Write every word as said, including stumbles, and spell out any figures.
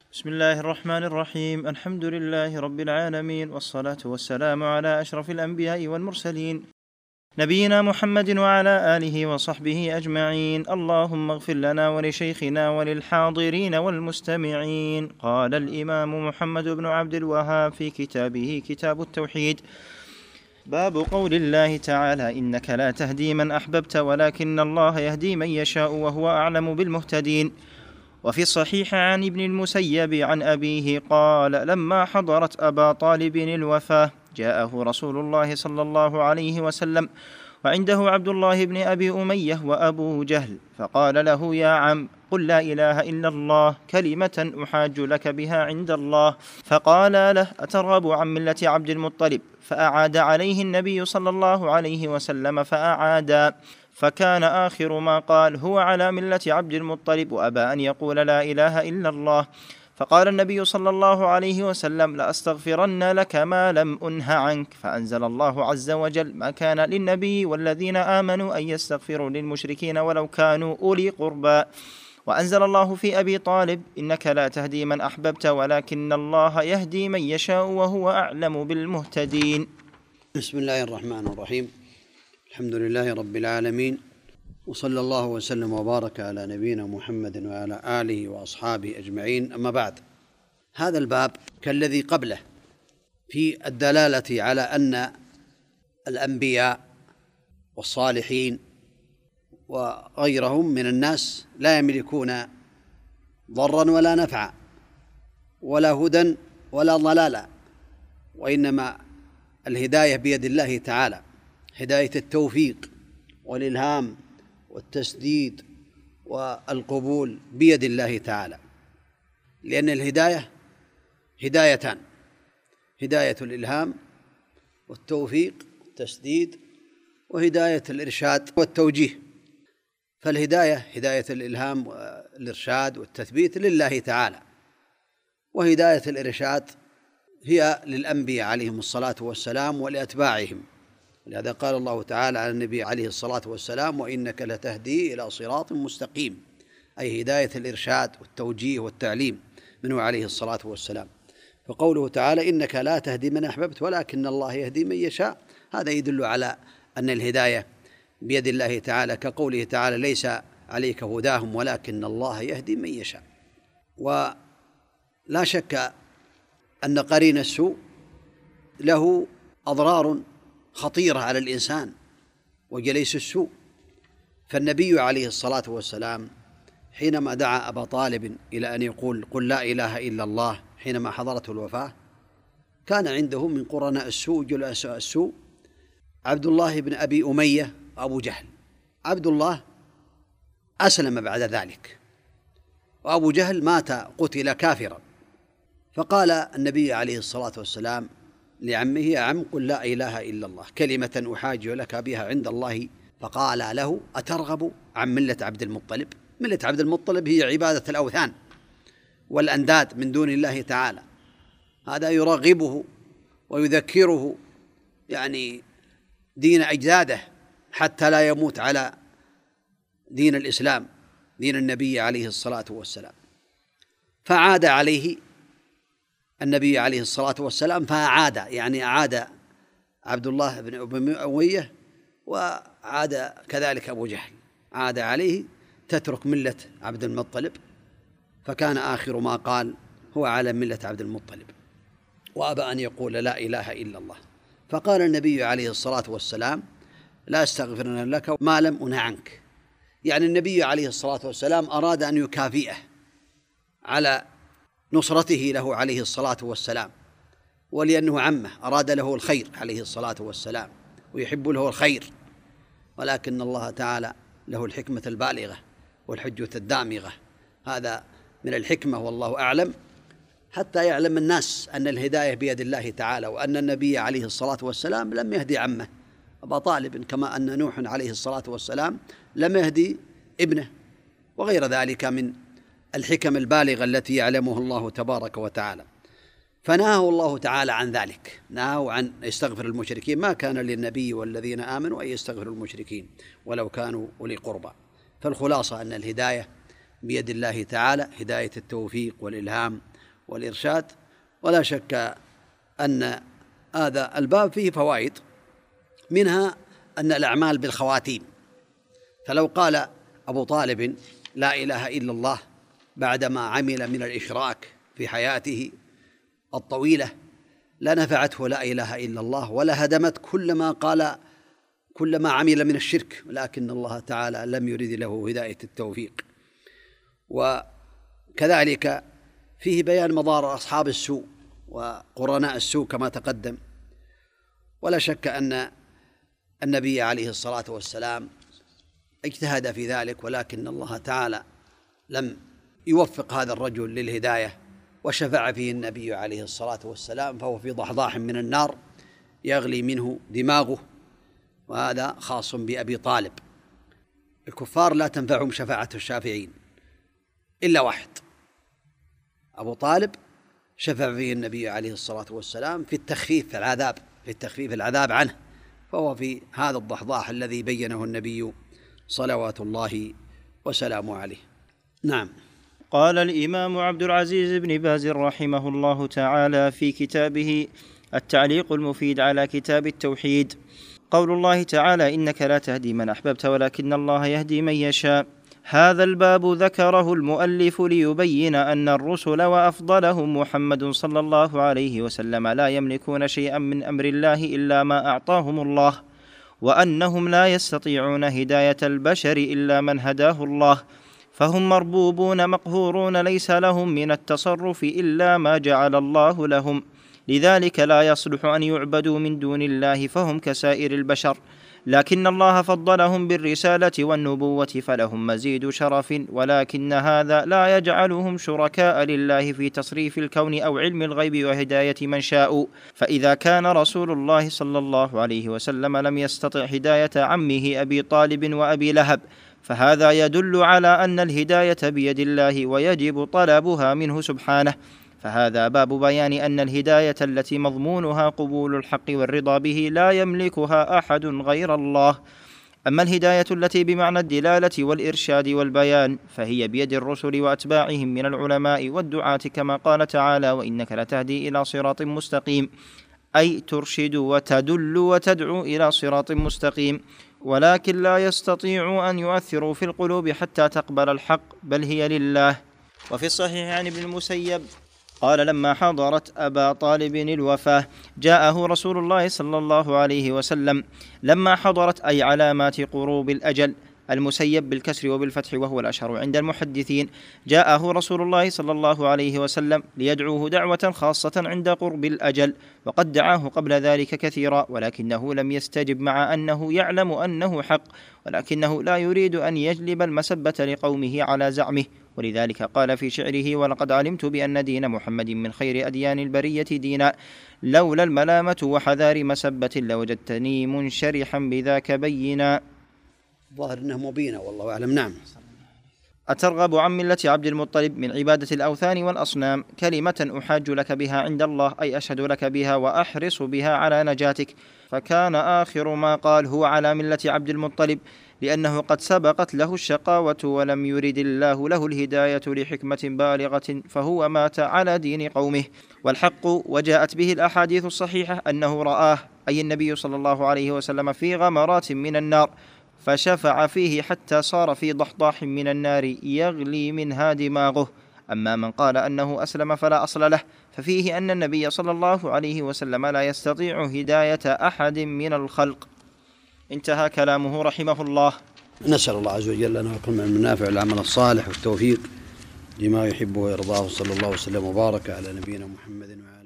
بسم الله الرحمن الرحيم. الحمد لله رب العالمين، والصلاة والسلام على أشرف الأنبياء والمرسلين، نبينا محمد وعلى آله وصحبه أجمعين. اللهم اغفر لنا ولشيخنا وللحاضرين والمستمعين. قال الإمام محمد بن عبد الوهاب في كتابه كتاب التوحيد: باب قول الله تعالى: إنك لا تهدي من أحببت ولكن الله يهدي من يشاء وهو أعلم بالمهتدين. وفي الصحيح عن ابن المسيب عن أبيه قال: لما حضرت أبا طالب الوفاة جاءه رسول الله صلى الله عليه وسلم وعنده عبد الله بن أبي أمية وأبو جهل، فقال له: يا عم، قل لا إله إلا الله، كلمة أحاج لك بها عند الله. فقال له: أترغب عن ملة عبد المطلب؟ فأعاد عليه النبي صلى الله عليه وسلم فأعاد، فكان آخر ما قال: هو على ملة عبد المطلب، وأبى أن يقول لا إله إلا الله. فقال النبي صلى الله عليه وسلم: لأستغفرن لك ما لم أنه عنك. فأنزل الله عز وجل: ما كان للنبي والذين آمنوا أن يستغفروا للمشركين ولو كانوا أولي قربى. وأنزل الله في أبي طالب: إنك لا تهدي من أحببت ولكن الله يهدي من يشاء وهو أعلم بالمهتدين. بسم الله الرحمن الرحيم. الحمد لله رب العالمين، وصلى الله وسلم وبارك على نبينا محمد وعلى آله وأصحابه أجمعين. أما بعد، هذا الباب كالذي قبله في الدلالة على أن الأنبياء والصالحين وغيرهم من الناس لا يملكون ضرا ولا نفعا ولا هدى ولا ضلالا، وإنما الهداية بيد الله تعالى، هداية التوفيق والإلهام والتسديد والقبول بيد الله تعالى، لأن الهداية هدايتان: هداية الإلهام والتوفيق والتسديد، وهداية الإرشاد والتوجيه. فالهداية هداية الإلهام والإرشاد والتثبيت لله تعالى، وهداية الإرشاد هي للأنبياء عليهم الصلاة والسلام ولأتباعهم. لهذا قال الله تعالى على النبي عليه الصلاة والسلام: وإنك لتهدي إلى صراط مستقيم، أي هداية الإرشاد والتوجيه والتعليم منه عليه الصلاة والسلام. فقوله تعالى: إنك لا تهدي من أحببت ولكن الله يهدي من يشاء، هذا يدل على أن الهداية بيد الله تعالى، كقوله تعالى: ليس عليك هداهم ولكن الله يهدي من يشاء. ولا شك أن قرين السوء له أضرار خطيرة على الإنسان وجليس السوء. فالنبي عليه الصلاة والسلام حينما دعا أبا طالب إلى أن يقول: قل لا إله إلا الله، حينما حضرته الوفاة، كان عنده من قرناء السوء جلساء السوء عبد الله بن أبي أمية وأبو جهل. عبد الله أسلم بعد ذلك، وأبو جهل مات قتل كافرا. فقال النبي عليه الصلاة والسلام لعمه: يا عم، قل لا إله إلا الله، كلمة أحاج لك بها عند الله. فقال له: أترغب عن ملة عبد المطلب؟ ملة عبد المطلب هي عبادة الأوثان والأنداد من دون الله تعالى. هذا يرغبه ويذكره يعني دين أجداده حتى لا يموت على دين الإسلام، دين النبي عليه الصلاة والسلام. فعاد عليه النبي عليه الصلاة والسلام، فأعاد يعني أعاد عبد الله بن أبي أمية، وعاد كذلك أبو جهل، عاد عليه: تترك ملة عبد المطلب. فكان آخر ما قال: هو على ملة عبد المطلب، وأبى أن يقول لا إله إلا الله. فقال النبي عليه الصلاة والسلام: لا أستغفرن لك ما لم أنه عنك. يعني النبي عليه الصلاة والسلام أراد أن يكافئه على نصرته له عليه الصلاة والسلام، ولأنه عمه أراد له الخير عليه الصلاة والسلام ويحب له الخير، ولكن الله تعالى له الحكمة البالغة والحجة الدامغة. هذا من الحكمة والله أعلم، حتى يعلم الناس أن الهداية بيد الله تعالى، وأن النبي عليه الصلاة والسلام لم يهدي عمه أبا طالب، كما أن نوح عليه الصلاة والسلام لم يهدي ابنه، وغير ذلك من الحكم البالغة التي يعلمها الله تبارك وتعالى. فنهاه الله تعالى عن ذلك، نهاه عن يستغفر المشركين: ما كان للنبي والذين آمنوا أن يستغفروا المشركين ولو كانوا أولي قربى. فالخلاصة أن الهداية بيد الله تعالى، هداية التوفيق والإلهام والإرشاد. ولا شك أن هذا الباب فيه فوائد، منها أن الأعمال بالخواتيم، فلو قال أبو طالب لا إله إلا الله بعدما عمل من الإشراك في حياته الطويلة لنفعته لا إله إلا الله ولا هدمت كل ما قال كل ما عمل من الشرك، لكن الله تعالى لم يرد له هداية التوفيق. وكذلك فيه بيان مضار أصحاب السوء وقرناء السوء كما تقدم. ولا شك أن النبي عليه الصلاة والسلام اجتهد في ذلك، ولكن الله تعالى لم يوفق هذا الرجل للهداية، وشفع فيه النبي عليه الصلاة والسلام، فهو في ضحضاح من النار يغلي منه دماغه، وهذا خاص بأبي طالب. الكفار لا تنفعهم شفاعة الشافعين إلا واحد، أبو طالب شفع فيه النبي عليه الصلاة والسلام في التخفيف العذاب في التخفيف العذاب عنه، فهو في هذا الضحضاح الذي بينه النبي صلوات الله وسلامه عليه. نعم. قال الإمام عبد العزيز بن باز رحمه الله تعالى في كتابه التعليق المفيد على كتاب التوحيد: قول الله تعالى: إنك لا تهدي من أحببت ولكن الله يهدي من يشاء. هذا الباب ذكره المؤلف ليبين أن الرسل وأفضلهم محمد صلى الله عليه وسلم لا يملكون شيئا من أمر الله إلا ما أعطاهم الله، وأنهم لا يستطيعون هداية البشر إلا من هداه الله، فهم مربوبون مقهورون ليس لهم من التصرف إلا ما جعل الله لهم، لذلك لا يصلح أن يعبدوا من دون الله، فهم كسائر البشر، لكن الله فضلهم بالرسالة والنبوة فلهم مزيد شرف، ولكن هذا لا يجعلهم شركاء لله في تصريف الكون أو علم الغيب وهداية من شاء. فإذا كان رسول الله صلى الله عليه وسلم لم يستطع هداية عمه أبي طالب وأبي لهب، فهذا يدل على أن الهداية بيد الله ويجب طلبها منه سبحانه، فهذا باب بيان أن الهداية التي مضمونها قبول الحق والرضا به لا يملكها أحد غير الله. أما الهداية التي بمعنى الدلالة والإرشاد والبيان فهي بيد الرسل وأتباعهم من العلماء والدعاة، كما قال تعالى: وإنك لتهدي إلى صراط مستقيم، أي ترشد وتدل وتدعو إلى صراط مستقيم، ولكن لا يستطيع أن يؤثروا في القلوب حتى تقبل الحق، بل هي لله. وفي الصحيح عن ابن المسيب قال: لما حضرت أبا طالب الوفاة جاءه رسول الله صلى الله عليه وسلم. لما حضرت أي علامات قروب الأجل، المسيب بالكسر وبالفتح وهو الأشهر عند المحدثين. جاءه رسول الله صلى الله عليه وسلم ليدعوه دعوة خاصة عند قرب الأجل، وقد دعاه قبل ذلك كثيرا ولكنه لم يستجب، مع أنه يعلم أنه حق، ولكنه لا يريد أن يجلب المسبة لقومه على زعمه، ولذلك قال في شعره: ولقد علمت بأن دين محمد من خير أديان البرية دينا، لولا الملامة وحذار مسبة لوجدتني منشرحا بذاك بينا. ظاهر أنه مبينة والله أعلم. نعم. أترغب عن ملة عبد المطلب من عبادة الأوثان والأصنام كلمة أحاج لك بها عند الله، أي أشهد لك بها وأحرص بها على نجاتك. فكان آخر ما قال: هو على ملة عبد المطلب، لأنه قد سبقت له الشقاوة ولم يرد الله له الهداية لحكمة بالغة، فهو مات على دين قومه. والحق وجاءت به الأحاديث الصحيحة أنه رآه، أي النبي صلى الله عليه وسلم، في غمرات من النار، فشفع فيه حتى صار في ضحضاح من النار يغلي منها دماغه. أما من قال أنه أسلم فلا أصل له، ففيه أن النبي صلى الله عليه وسلم لا يستطيع هداية أحد من الخلق. انتهى كلامه رحمه الله. نسأل الله عز وجل أن يكون من المنافع العمل الصالح والتوفيق لما يحبه ويرضاه، صلى الله وسلم وبارك على نبينا محمد وعلى